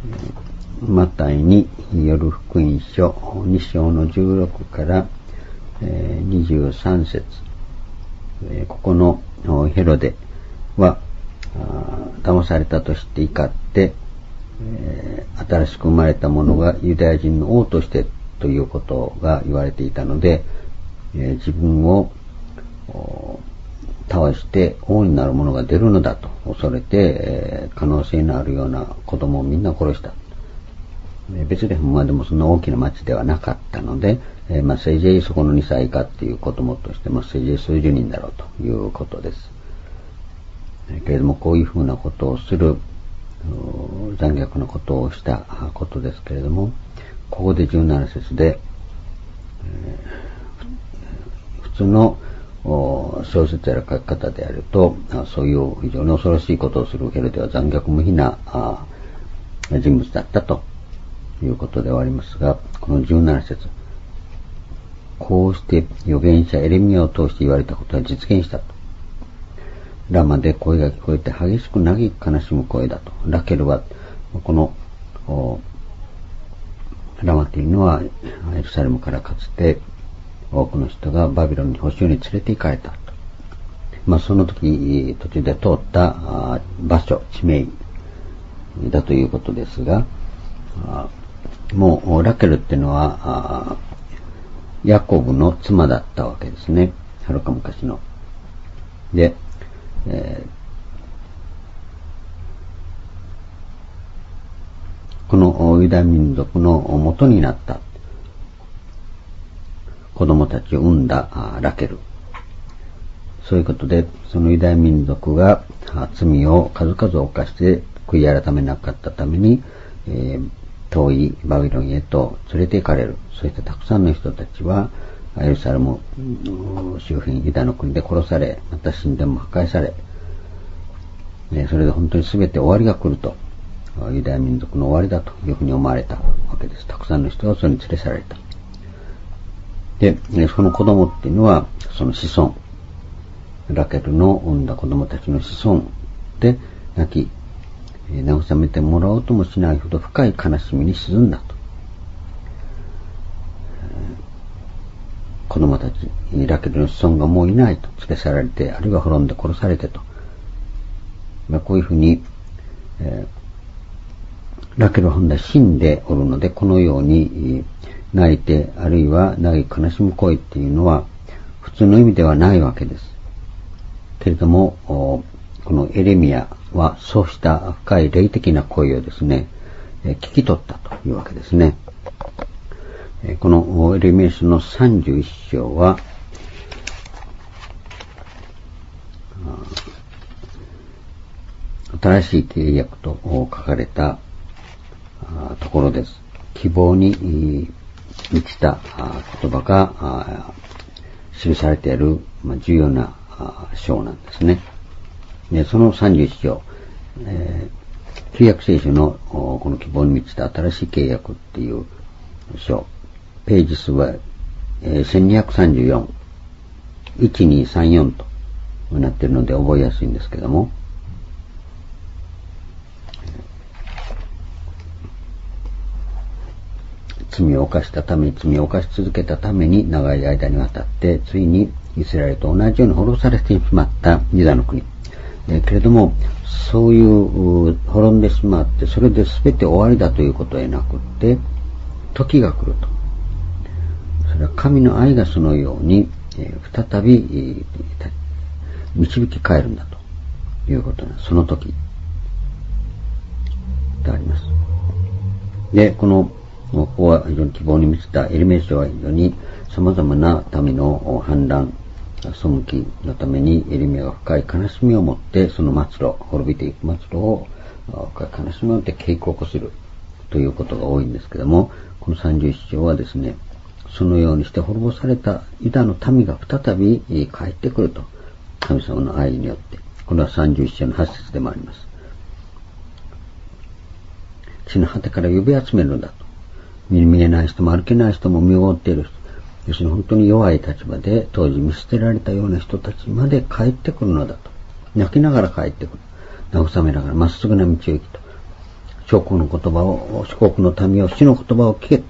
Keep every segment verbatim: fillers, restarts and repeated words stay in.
マタイによる福音書に章のじゅうろくからにじゅうさん節、ここのヘロデは騙されたとして怒って、新しく生まれた者がユダヤ人の王としてということが言われていたので、自分を倒して王になる者が出るのだと恐れて、可能性のあるような子供をみんな殺した。ベツレヘムはでもそんな大きな町ではなかったので、まあ、せいぜいそこのにさい以下っていう子供として、まあ、せいぜい数十人だろうということです。けれどもこういうふうなことをする残虐なことをしたことですけれども、ここでじゅうなな節で、えー、普通の小説やら書き方であると、そういう非常に恐ろしいことをするヘロデは残虐無比な人物だったということではありますが、このじゅうなな節、こうして預言者エレミヤを通して言われたことは実現したと。ラマで声が聞こえて激しく嘆き悲しむ声だと。ラケルはこのラマというのはエルサレムからかつて多くの人がバビロンに捕囚に連れて行かれたと。まあその時途中で通った場所、地名だということですが、もうラケルっていうのはヤコブの妻だったわけですね。はるか昔の。で、えー、このユダヤ民族の元になった子供たちを産んだラケル。そういうことで、そのユダヤ民族が罪を数々犯して悔い改めなかったために、えー、遠いバビロンへと連れて行かれる。そしてたくさんの人たちはエルサレム周辺ユダの国で殺され、また神殿も破壊され、それで本当に全て終わりが来ると、ユダヤ民族の終わりだというふうに思われたわけです。たくさんの人がそれに連れ去られた。で、その子供っていうのはその子孫、ラケルの産んだ子供たちの子孫で泣き慰めてもらおうともしないほど深い悲しみに沈んだと。子供たち、ラケルの子孫がもういないと、連れ去られて、あるいは滅んで殺されてと。まあ、こういうふうに、えー、ラケルは本来死んでおるので、このように泣いて、あるいは嘆き悲しむ声っていうのは、普通の意味ではないわけです。けれども、このエレミヤはそうした深い霊的な声をですね、聞き取ったというわけですね。このエレミヤ書のさんじゅういち章は、新しい契約と書かれたところです。希望に満ちた言葉が記されている重要な章なんですね。でそのさんじゅういち章、えー、旧約聖書のこの希望に満ちた新しい契約っていう章、ページ数は、えー、せんにひゃくさんじゅうよん、いちにさんよんとなっているので覚えやすいんですけども、罪を犯したために、罪を犯し続けたために長い間にわたってついにイスラエルと同じように滅ぼされてしまったユダの国、えー、けれどもそういう滅んでしまってそれで全て終わりだということでなくって時が来ると。それは神の愛がそのように、えー、再び、えー、導き変えるんだということなんです。その時であります。で、このここは非常に希望に満ちたエレミヤ書は非常に様々な民の反乱、背きのためにエレミヤが深い悲しみを持ってその末路、滅びていく末路を深い悲しみを持って警告するということが多いんですけども、このさんじゅういち章はですね、そのようにして滅ぼされたユダの民が再び帰ってくると、神様の愛によって。これはさんじゅういち章のはち節でもあります。地の果てから呼び集めるんだと。見えない人も歩けない人も見覆っている人、要するに本当に弱い立場で当時見捨てられたような人たちまで帰ってくるのだと。泣きながら帰ってくる。慰めながらまっすぐな道を行きと。 諸国の言葉を、諸国の民を主の言葉を聞けと。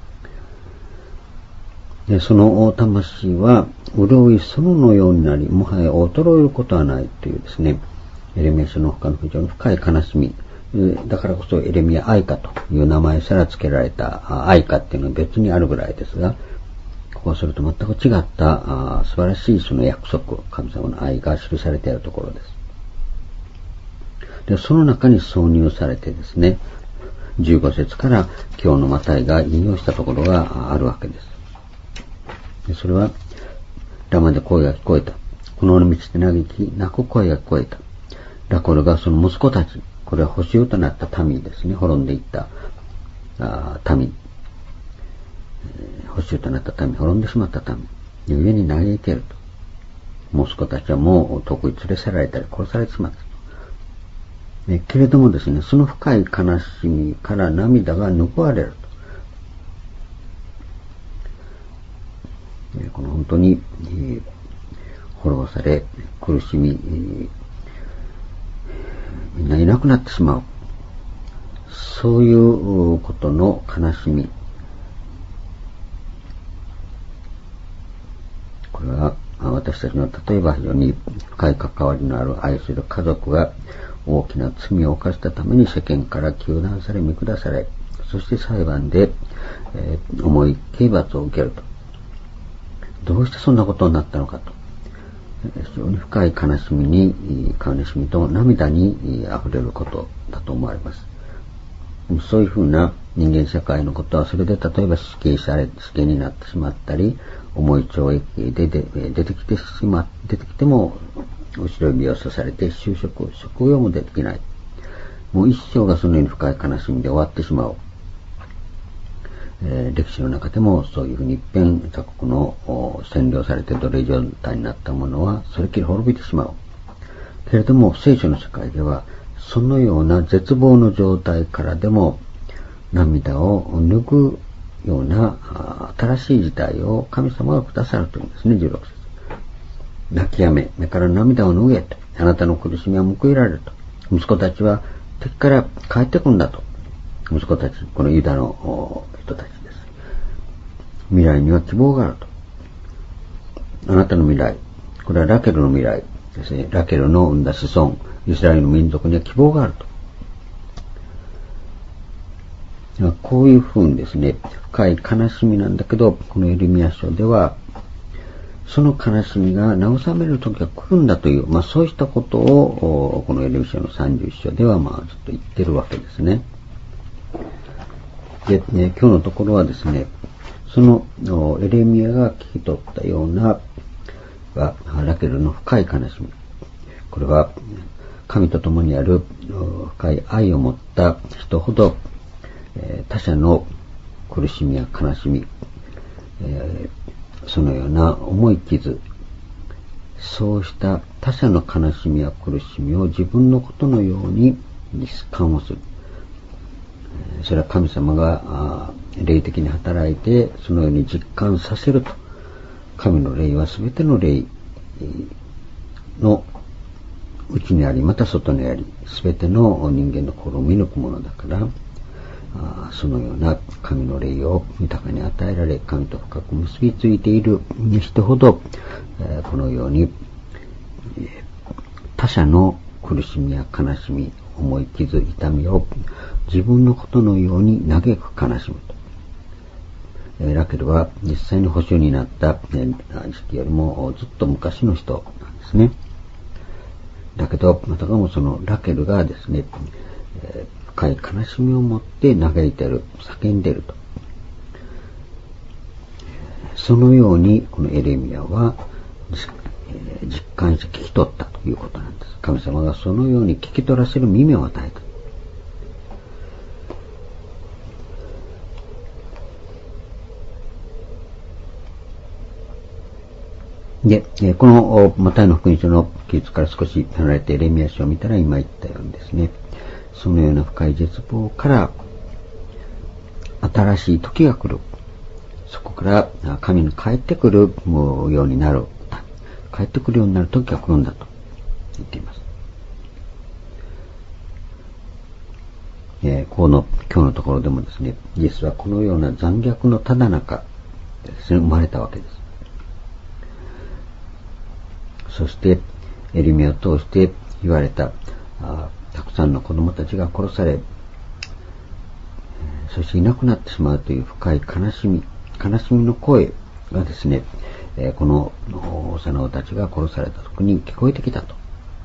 で、その魂は潤い園のようになり、もはや衰えることはないというですね、エレミヤ書の他の非常に深い悲しみ、だからこそエレミヤ愛歌という名前すら付けられた愛歌っていうのは別にあるぐらいですが、ここはそれと全く違った素晴らしいその約束、神様の愛が記されているところです。で、その中に挿入されてですね、じゅうご節から今日のマタイが引用したところがあるわけです。でそれは、ラマで声が聞こえた。この道で嘆き、泣く声が聞こえた。ラコルがその息子たち、これは捕囚となった民ですね、滅んでいったあ民、えー、捕囚となった民、滅んでしまった民、故に嘆いていると。息子たちはもう遠くに連れ去られたり殺されてしまった。ね、けれどもですね、その深い悲しみから涙が拭われると。ね、この本当に、えー、滅ぼされ、苦しみ、えー、みんないなくなってしまう。そういうことの悲しみ。これは私たちの例えば非常に深い関わりのある愛する家族が大きな罪を犯したために世間から糾弾され見下され、そして裁判で、えー、重い刑罰を受けると。どうしてそんなことになったのかと。非常に深い悲しみに、悲しみと涙に溢れることだと思われます。そういうふうな人間社会のことは、それで例えば死刑され、死刑になってしまったり、重い懲役で出てきてしま、出てきても、後ろ指を刺されて就職、職業もできない。もう一生がそのように深い悲しみで終わってしまう。えー、歴史の中でもそういうふうに一遍他国の占領されて奴隷状態になったものはそれきり滅びてしまう。けれども聖書の世界ではそのような絶望の状態からでも涙を拭くような新しい時代を神様がくださるというんですね。じゅうろく節。泣きやめ、目から涙を拭えと。あなたの苦しみは報いられると。息子たちは敵から帰ってくるんだと。息子たち、このユダの人たちです。未来には希望があると。あなたの未来、これはラケルの未来ですね。ラケルの生んだ子孫、イスラエルの民族には希望があると。こういうふうにですね、深い悲しみなんだけど、このエレミヤ書では、その悲しみが慰める時が来るんだという、まあそうしたことを、このエレミヤ書のさんじゅういっ章では、まあずっと言ってるわけですね。で、ね、今日のところはですね、そのエレミヤが聞き取ったようなラケルの深い悲しみ。これは神と共にある深い愛を持った人ほど他者の苦しみや悲しみ、そのような重い傷、そうした他者の悲しみや苦しみを自分のことのように感をする。それは神様が霊的に働いてそのように実感させると。神の霊はすべての霊の内にあり、また外にあり、すべての人間の心を見抜くものだから、そのような神の霊を豊かに与えられ、神と深く結びついている人ほど、このように他者の苦しみや悲しみ、重い傷、痛みを自分のことのように嘆く悲しむと。ラケルは実際に捕囚になった時期よりもずっと昔の人なんですね。だけど、またかもそのラケルがですね、深い悲しみを持って嘆いている、叫んでいると。そのようにこのエレミヤは実感して聞き取ったということなんです。神様がそのように聞き取らせる耳を与えた。で、このマタイの福音書の記述から少し離れてエレミヤ書を見たら今言ったようにですね、そのような深い絶望から新しい時が来る。そこから神に帰ってくるようになる。帰ってくるようになる時が来るんだと言っています。 えー、この今日のところでもですね、イエスはこのような残虐のただ中でですね、生まれたわけです。そしてエリミを通して言われたあたくさんの子供たちが殺され、そしていなくなってしまうという深い悲しみ悲しみの声がですね、えー、この幼子たちが殺された時に聞こえてきたと。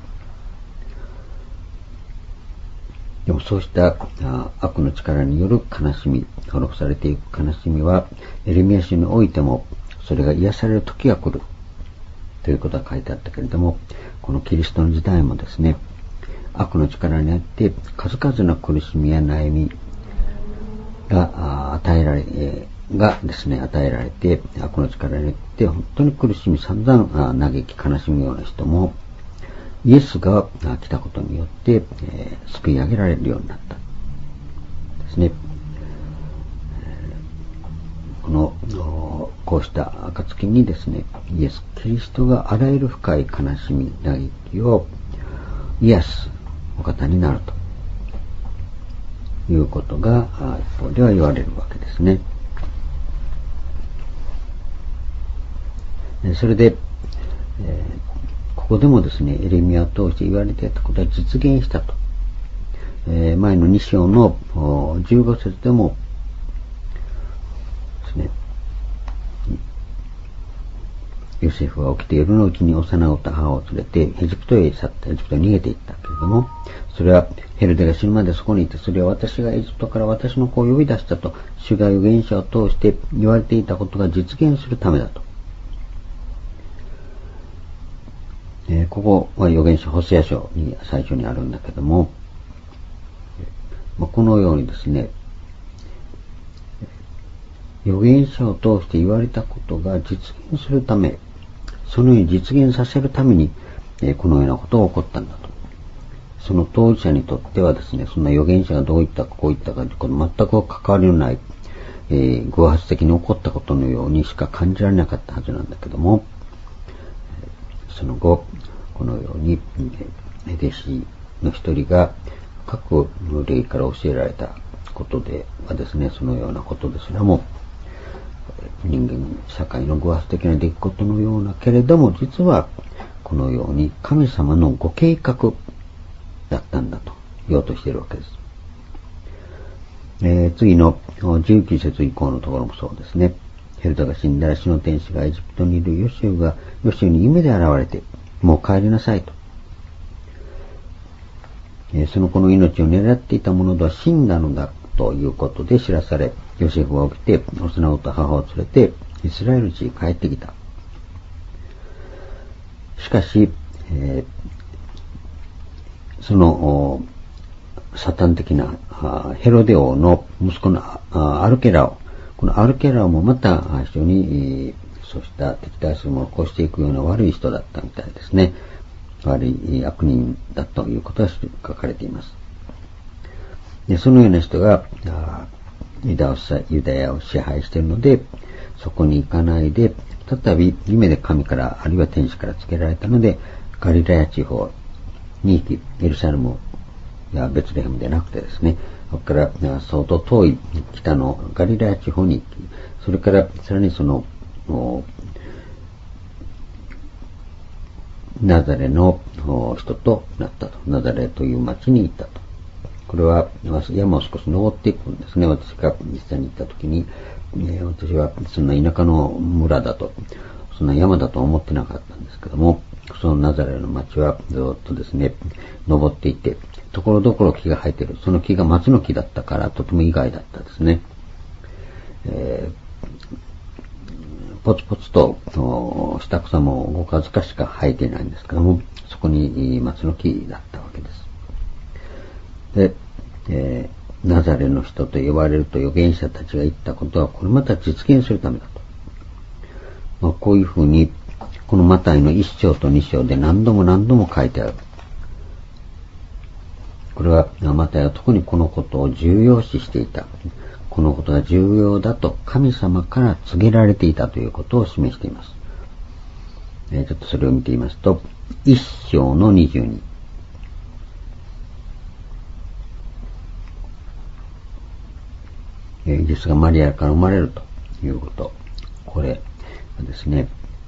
でもそうした悪の力による悲しみ、滅ぼされていく悲しみはエレミヤ書においてもそれが癒される時が来るということが書いてあったけれども、このキリストの時代もですね、悪の力にあって数々の苦しみや悩みが与えられ、えー、がですね与えられて、悪の力によって本当に苦しみ散々嘆き悲しむような人もイエスが来たことによって、えー、救い上げられるようになったですね。このこうした暁にですね、イエス・キリストがあらゆる深い悲しみ嘆きを癒すお方になるということが一方では言われるわけですね。それで、えーここでもですね、エレミヤを通して言われていたことは実現したと。えー、前のに章のじゅうご節でもですね、ヨセフは起きて夜のうちに幼子と母を連れてエジプトへ去った。エジプトに逃げていったけれども、それはヘロデが死ぬまでそこにいて、それは私がエジプトから私の子を呼び出したと主が預言者を通して言われていたことが実現するためだと。えー、ここは預言者ホセア書に最初にあるんだけども、まあ、このようにですね、預言者を通して言われたことが実現するため、そのように実現させるために、えー、このようなことが起こったんだと。その当事者にとってはですね、そんな預言者がどう言ったかこう言ったかということ全く関わりのない、えー、偶発的に起こったことのようにしか感じられなかったはずなんだけども、その後このように弟子の一人が各霊から教えられたことではですね、そのようなことですらも人間社会の偶発的な出来事のようなけれども、実はこのように神様のご計画だったんだと言おうとしているわけです。えー、次のじゅうきゅう節以降のところもそうですね。ヘロダが死んだら死の天使がエジプトにいるヨシュがヨシュに夢で現れて、もう帰りなさいと。えー、その子の命を狙っていた者とは死んだのだということで知らされ、ヨセフは起きて幼子と母を連れてイスラエル地へ帰ってきた。しかし、えー、そのサタン的なヘロデ王の息子のアルケラオ、このアルケラオもまた非常にそうした敵対するものを起こしていくような悪い人だったみたいですね。悪い悪人だということが書かれています。でそのような人がユダユダヤを支配しているので、そこに行かないで再び夢で神からあるいは天使からつけられたのでガリラヤ地方に行き、エルサレムやベツレヘムでなくてですね、そこから相当遠い北のガリラヤ地方に行き、それからさらにそのナザレの人となったと。ナザレという町に行ったと。これは山を少し登っていくんですね。私が実際に行った時に、えー、私はそんな田舎の村だと、そんな山だと思ってなかったんですけども、そのナザレの町はずっとですね、登っていて、ところどころ木が生えている。その木が松の木だったからとても意外だったですね。えーポツポツと下草もごかずかしか生えていないんですけども、そこに松の木だったわけです。で、えー、ナザレの人と呼ばれると預言者たちが言ったことはこれまた実現するためだと。まあ、こういうふうにこのマタイのいっ章とに章で何度も何度も書いてある。これはマタイは特にこのことを重要視していた。このことが重要だと神様から告げられていたということを示しています。えー、ちょっとそれを見てみますと、いっ章のにじゅうに。 イエスがマリアから生まれるということ。これはですね、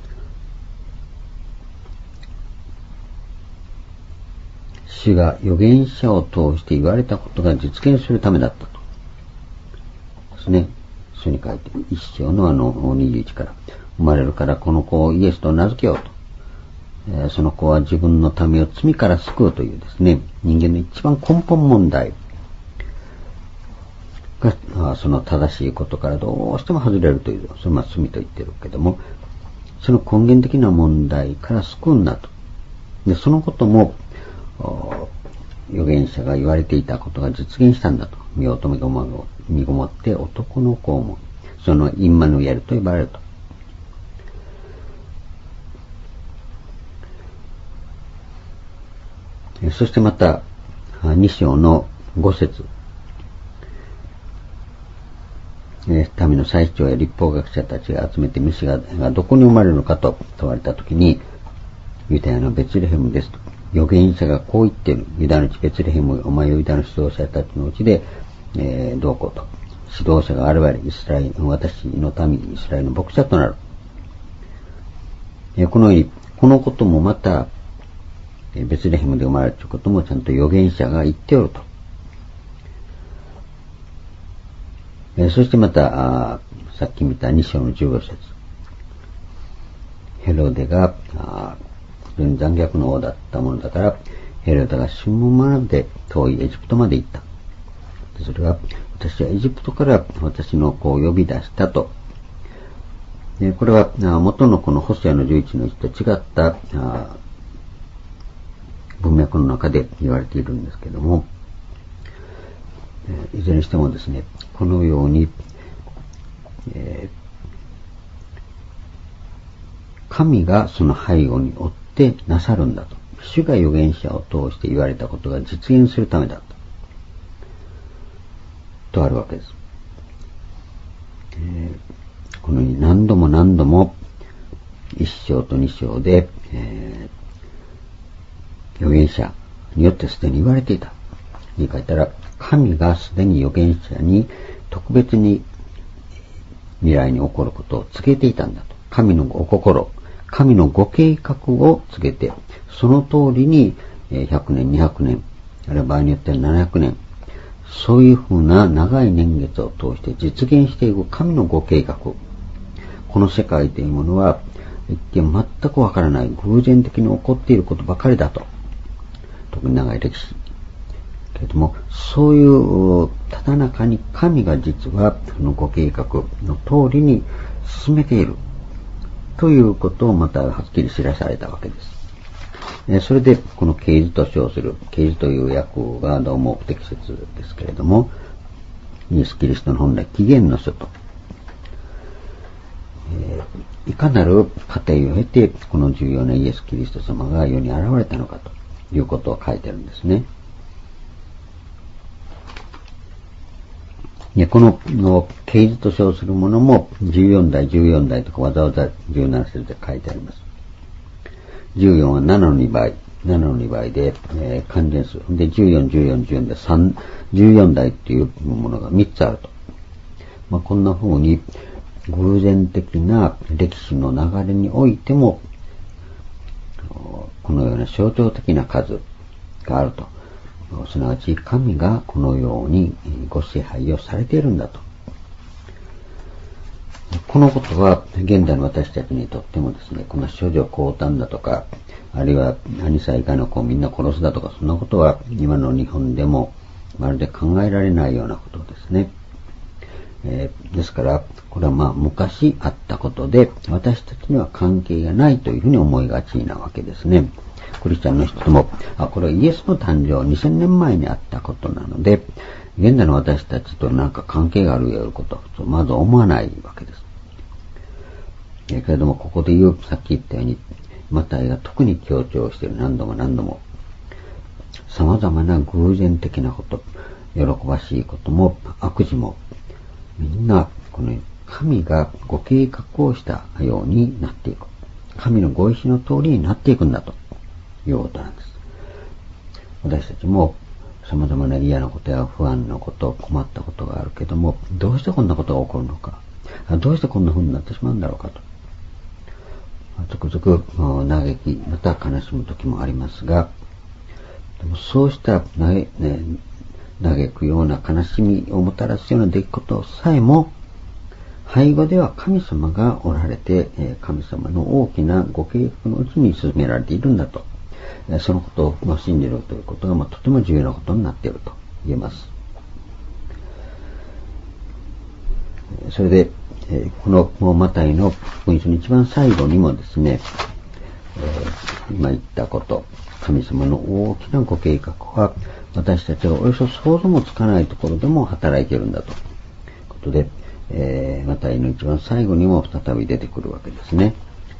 主が預言者を通して言われたことが実現するためだったと。ですね。書に書いている一章のあのにじゅういちから。生まれるからこの子をイエスと名付けようと。えー、その子は自分の民を罪から救うというですね、人間の一番根本問題が、その正しいことからどうしても外れるという、それは罪と言ってるけども、その根源的な問題から救うんだと。で、そのことも、預言者が言われていたことが実現したんだと。身を留めご身ごもって男の子をも、そのインマヌエルと呼ばれると。そしてまた、に章のご節。民の祭司長や立法学者たちが集めてメシアがどこに生まれるのかと問われたときに、ユダヤのベツレヘムですと。預言者がこう言っている。ユダの地ベツレヘム、お前はユダの指導者たちのうちで、えー、どうこうと。指導者が現れ、イスラエル、私の民、イスラエルの牧者となる。えー、このように、このこともまた、ベツレヘムで生まれるということもちゃんと預言者が言っておると。えー、そしてまた、さっき見たに章のじゅうご節。ヘロデが、非常に残虐の王だったものだから、ヘロデが尋問まで遠いエジプトまで行った。それは、私はエジプトから私の子を呼び出したと。でこれは、元のこのホセアのじゅういちのいちと違った文脈の中で言われているんですけれども、いずれにしてもですね、このように、えー、神がその背後に追ってなさるんだと。主が預言者を通して言われたことが実現するためだと。とあるわけです。えー、このように何度も何度も一章と二章で、えー、預言者によってすでに言われていた。言い換えたら、神がすでに預言者に特別に未来に起こることを告げていたんだと。神のお心、神のご計画を告げて、その通りにひゃくねん、にひゃくねん、あるいは場合によってはななひゃくねん、そういうふうな長い年月を通して実現していく神のご計画。この世界というものは一見全くわからない偶然的に起こっていることばかりだと。特に長い歴史。けれども、そういうただ中に神が実はそのご計画の通りに進めているということをまたはっきり知らされたわけです。それでこの啓示と称する、啓示という訳がどうも不適切ですけれども、イエス・キリストの本来起源の書と、えー、いかなる過程を経てこの重要なイエス・キリスト様が世に現れたのかということを書いてるんですね。このの啓示と称するものもじゅうよん代、じゅうよん代とかわざわざじゅうなな節で書いてあります。じゅうよんはななのにばい、ななのにばいで、えー、関連数。で、じゅうよん、じゅうよん、じゅうよんでさん、じゅうよん代っていうものがみっつあると。まあ、こんな風に偶然的な歴史の流れにおいても、このような象徴的な数があると。すなわち神がこのようにご支配をされているんだと。このことは現代の私たちにとってもですね、この処女降誕だとか、あるいは何歳以下の子をみんな殺すだとか、そんなことは今の日本でもまるで考えられないようなことですね。えー、ですからこれはまあ昔あったことで私たちには関係がないというふうに思いがちなわけですね。クリスチャンの人も、あ、これはイエスの誕生にせんねんまえにあったことなので、現代の私たちと何か関係があるようなこととまず思わないわけです。えけれども、ここで言う、さっき言ったように、マタイが特に強調している何度も何度も、様々な偶然的なこと、喜ばしいことも悪事も、みんな、この神がご計画をしたようになっていく。神のご意志の通りになっていくんだということなんです。私たちも様々な嫌なことや不安なこと、困ったことがあるけども、どうしてこんなことが起こるのか、どうしてこんな風になってしまうんだろうかと。つくづく嘆き、また悲しむ時もありますが、でもそうした嘆、ね、嘆くような悲しみをもたらすような出来事さえも、背後では神様がおられて、神様の大きなご計画のうちに進められているんだと、そのことを信じるということがとても重要なことになっていると言えます。それで、このマタイの福音書の一番最後にもですね、今言ったこと、神様の大きなご計画は私たちがおよそ想像もつかないところでも働いているんだということで、えー、マタイの一番最後にも再び出てくるわけですね。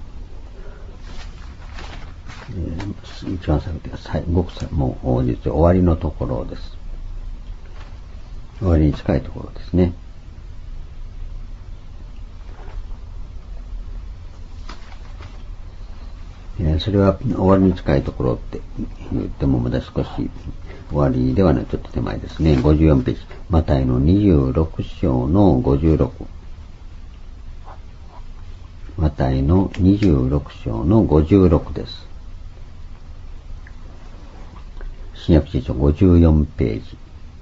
えー、一番最後というか、ごくもう実は終わりのところです。終わりに近いところですね。えー、それは終わりに近いところって言ってもまだ少し終わりではない、ちょっと手前ですね。ごじゅうよんページ。マタイのにじゅうろく章のごじゅうろく。マタイのにじゅうろく章のごじゅうろくです。新約聖書ごじゅうよんページ。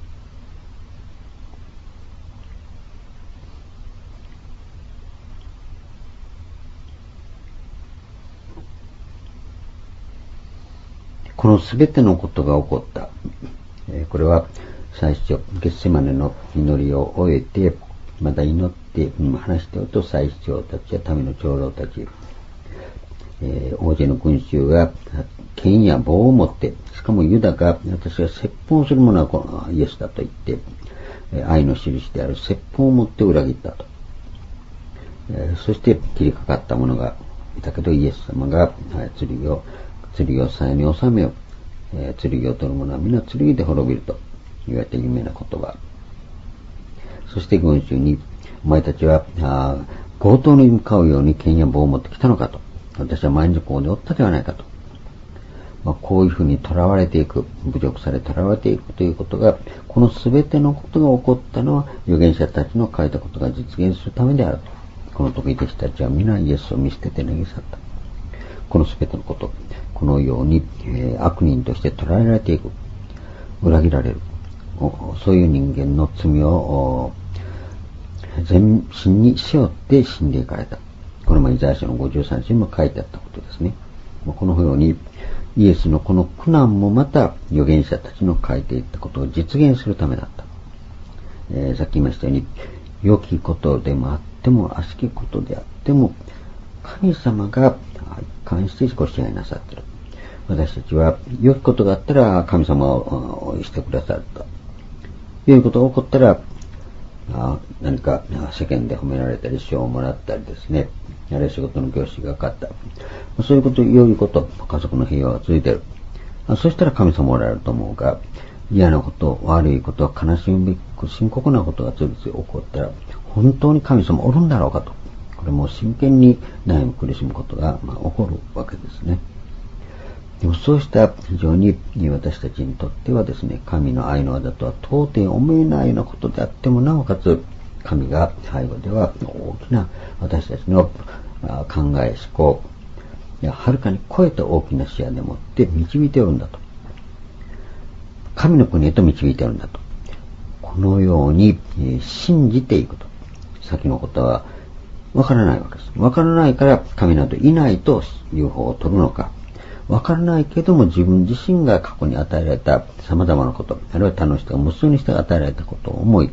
このすべてのことが起こった。これは最初、ゲッセマネの祈りを終えて、また祈って話しておると、祭司長たちや民の長老たち、えー、王子の群衆が剣や棒を持って、しかもユダが私は説法する者はこのイエスだと言って、愛の印である説法を持って裏切ったと。えー、そして切りかかった者がいたけど、イエス様が剣を剣を鞘に収めよう、えー、剣を取る者は皆剣で滅びると言われた有名な言葉。そして群衆に、お前たちは強盗に向かうように剣や棒を持ってきたのかと。私は毎日ここでおったではないかと。まあ、こういうふうに囚われていく、侮辱され囚われていくということが、このすべてのことが起こったのは預言者たちの書いたことが実現するためであると。この時弟子たちは皆イエスを見捨てて脱ぎ去った。このすべてのこと、このように、えー、悪人として捉えられていく、裏切られる、そういう人間の罪を全身に背負って死んでいかれた。これもイザヤ書のごじゅうさん章にも書いてあったことですね。このようにイエスのこの苦難もまた預言者たちの書いていったことを実現するためだった。えー、さっき言いましたように、良きことでもあっても悪しきことであっても神様が一貫してご支配なさっている。私たちは良きことがあったら神様をしてくださると。良いことが起こったら何か世間で褒められたり賞をもらったりですね、あるいは仕事の業種が上がった、そういうこと、良いこと、家族の平和が続いている。そしたら神様おられると思うが、嫌なこと、悪いこと、悲しむべく深刻なことが次々起こったら、本当に神様おるんだろうかと。これも真剣に悩み苦しむことが、まあ、起こるわけですね。でもそうした非常に私たちにとってはですね、神の愛の技とは到底思えないようなことであっても、なおかつ神が背後では大きな私たちの考え思考やはるかに超えた大きな視野でもって導いておるんだと。神の国へと導いておるんだと。このように信じていくと。先のことはわからないわけです。わからないから神などいないという方を取るのか。わからないけども自分自身が過去に与えられた様々なこと、あるいは他の人が無数にして与えられたことを思い、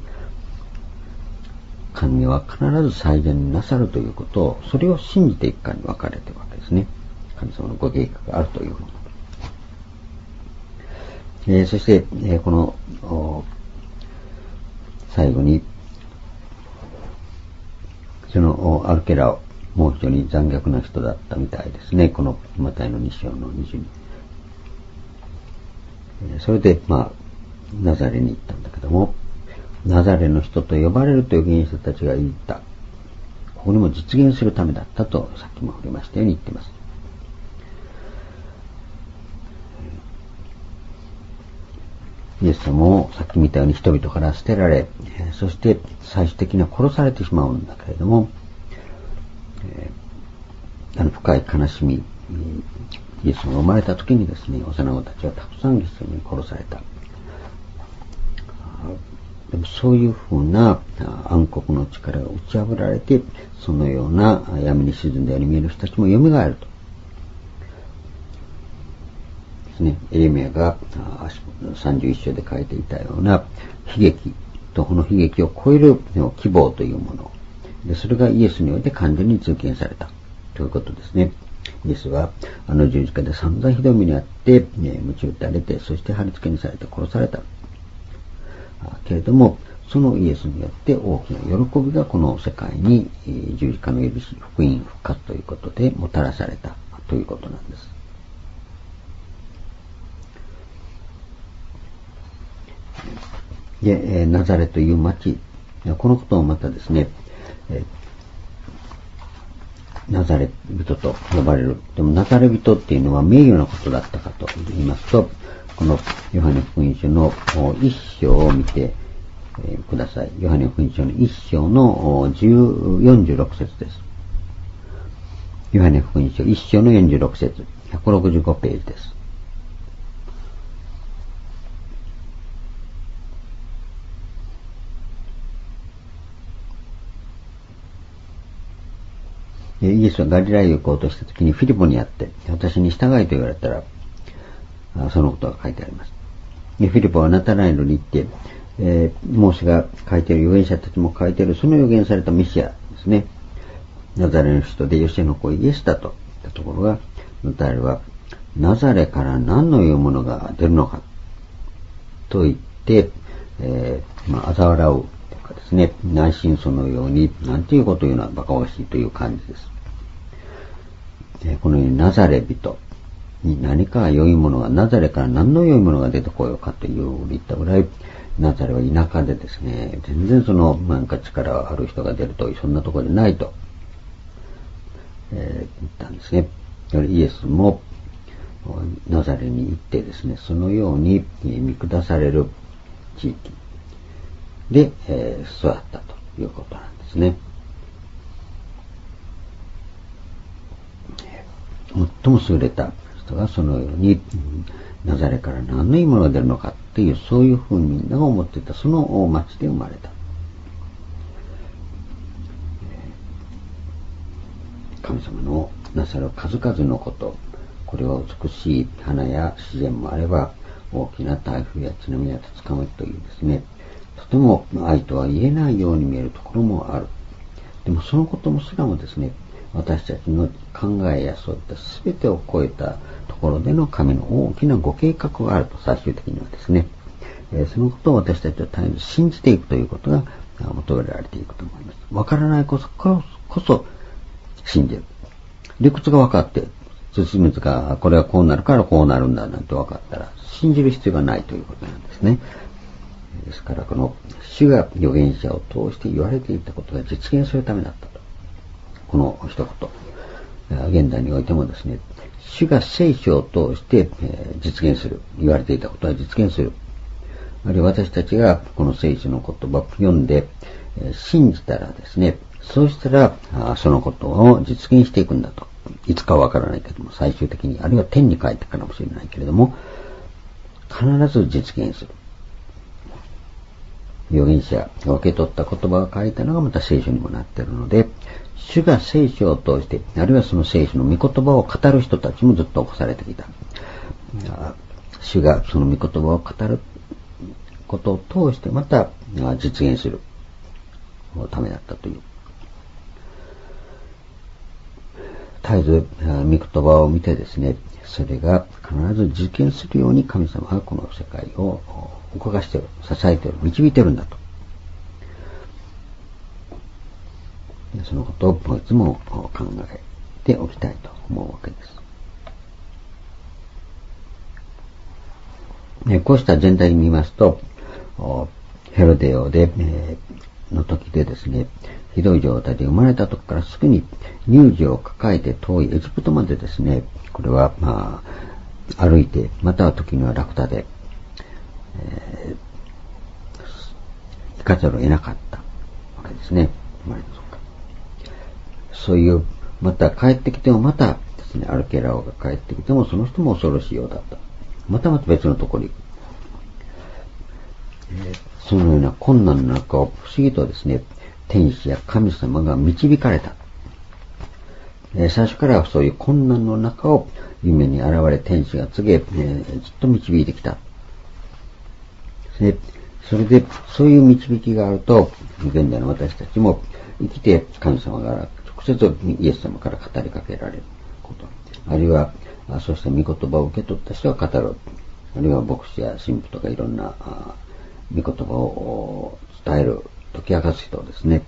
神は必ず最善になさるということを、それを信じていくかに分かれているわけですね。神様のご計画があるというふうに。えー、そして、えー、この最後にそのアルケラをもう非常に残虐な人だったみたいですね。このマタイのに章のにじゅうに。それで、まあ、ナザレに行ったんだけども、ナザレの人と呼ばれるという預言者たちが言った。ここにも実現するためだったと、さっきも触れましたように言っています。 イエス様もさっき見たように人々から捨てられ、そして最終的には殺されてしまうんだけれども、あの深い悲しみ、イエス様が生まれた時にですね、幼子たちはたくさん実際に殺された。でもそういうふうな暗黒の力が打ち破られて、そのような闇に沈んだように見える人たちも蘇ると。ですね、エレミヤがさんじゅういっ章で書いていたような悲劇とこの悲劇を超える希望というもので、それがイエスにおいて完全に実現されたということですね。イエスはあの十字架で散々ひどい目にあって、ね、鞭打たれて、そして貼り付けにされて殺されたけれども、そのイエスによって大きな喜びがこの世界に十字架の許し、福音、復活ということでもたらされたということなんです。で、ナザレという町、このことをまたですね、ナザレ人と呼ばれる。でもナザレ人っていうのは名誉なことだったかと言いますと、このヨハネ福音書の一章を見てください。ヨハネ福音書の一章のよんじゅうろく節です。ヨハネ福音書一章のよんじゅうろく節、ひゃくろくじゅうごページです。イエスはガリラヤへ行こうとしたときにフィリポにあって、私に従いと言われたら、そのことが書いてあります。フィリポはナタナエルに行って、えー、モーセが書いている預言者たちも書いているその預言されたメシアですね。ナザレの人でヨシェの子イエスだと言ったところが、ナタナエルはナザレから何のいうものが出るのかと言って、えー、まあ、嘲笑うとかですね、内心そのように、なんていうことを言うのは馬鹿ばしいという感じです。えー、このようにナザレ人に何か良いものが、ナザレから何の良いものが出てこようかという言ったぐらい、ナザレは田舎でですね、全然そのなんか力ある人が出るというそんなところでないと、えー、言ったんですね。イエスもナザレに行ってですね、そのように見下される地域で、えー、育ったということなんですね。最も優れた人がそのようにナザレから何のいいものが出るのかっていう、そういうふうにみんなが思っていたその町で生まれた。神様のなさる数々のこと、これは美しい花や自然もあれば、大きな台風や津波や竜巻というですね、とても愛とは言えないように見えるところもある。でもそのこともすらもですね、私たちの考えやそういった全てを超えたところでの神の大きなご計画があると、最終的にはですね、えー、そのことを私たちは絶えず信じていくということが求められていくと思います。わからないこそこそ信じる。理屈が分かって、土水がこれはこうなるからこうなるんだなんて分かったら信じる必要がないということなんですね。ですからこの主が預言者を通して言われていたことが実現するためだったと。この一言、現代においてもですね、主が聖書を通して実現する、言われていたことは実現する。あるいは私たちがこの聖書の言葉を読んで信じたらですね、そうしたらそのことを実現していくんだと。いつかはわからないけども、最終的に、あるいは天に帰ってからもしれないけれども、必ず実現する。預言者が受け取った言葉が書いたのがまた聖書にもなっているので、主が聖書を通して、あるいはその聖書の御言葉を語る人たちもずっと起こされてきた。主がその御言葉を語ることを通してまた実現するためだったという。絶えず御言葉を見てですね、それが必ず実現するように神様はこの世界を動かしている、支えている、導いているんだと。そのことをいつも考えておきたいと思うわけです。こうした全体に見ますと、ヘロデオで、の時でですね、ひどい状態で生まれた時からすぐに乳児を抱えて遠いエジプトまでですね、これはまあ歩いて、または時にはラクダで、えかざるを得なかったわけですね。そういう、また帰ってきてもまたですね、アルケラオが帰ってきてもその人も恐ろしいようだった。またまた別のところに行く。えー、そのような困難の中を不思議とですね、天使や神様が導かれた。えー、最初からそういう困難の中を夢に現れ天使が告げ、えー、ずっと導いてきた。でそれで、そういう導きがあると、現代の私たちも生きて神様から直接イエス様から語りかけられること。あるいは、そうした御言葉を受け取った人は語る。あるいは牧師や神父とかいろんな御言葉を伝える、解き明かす人ですね。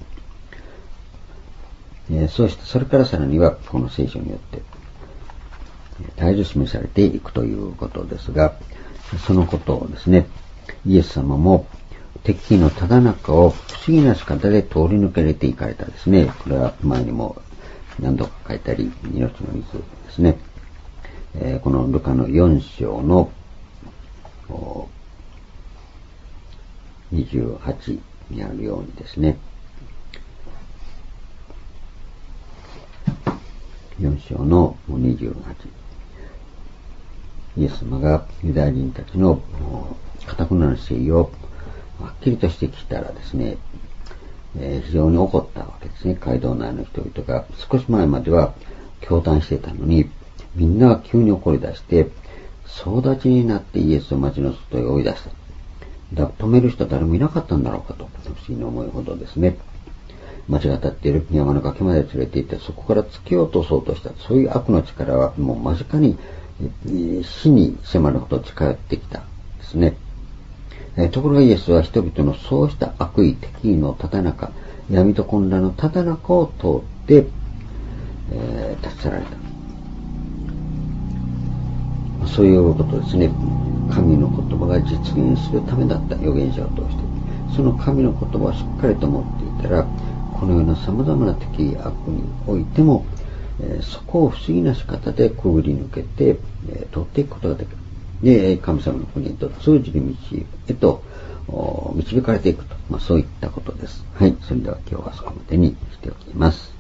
そうして、それからさらには、この聖書によって、絶えず示されていくということですが、そのことをですね、イエス様も敵のただ中を不思議な仕方で通り抜けれていかれたですね。これは前にも何度か書いたり、命の水ですね。えー、このルカのよん章のにじゅうはちにあるようにですね、よん章のにじゅうはち、イエス様がユダヤ人たちの堅くなる姿勢をはっきりとしてきたらですね、えー、非常に怒ったわけですね。街道内の人々が少し前までは驚嘆していたのに、みんなが急に怒り出して総立ちになってイエスを町の外へ追い出した。だ止める人は誰もいなかったんだろうかと不思議に思うほどですね。町が立っている山の崖まで連れて行ってそこから突き落とそうとした。そういう悪の力はもう間近に死に迫るほど近寄ってきたですね。えところがイエスは人々のそうした悪意、敵意のただ中、闇と混乱のただ中を通って、えー、立ち去られた。そういうことですね。神の言葉が実現するためだった預言者を通して、その神の言葉をしっかりと持っていたら、このような様々な敵意、悪においても、えー、そこを不思議な仕方でくぐり抜けて、えー、通っていくことができる。で、神様の国へと通じる道へと導かれていくと、まあ、そういったことです。はい。それでは今日はそこまでにしておきます。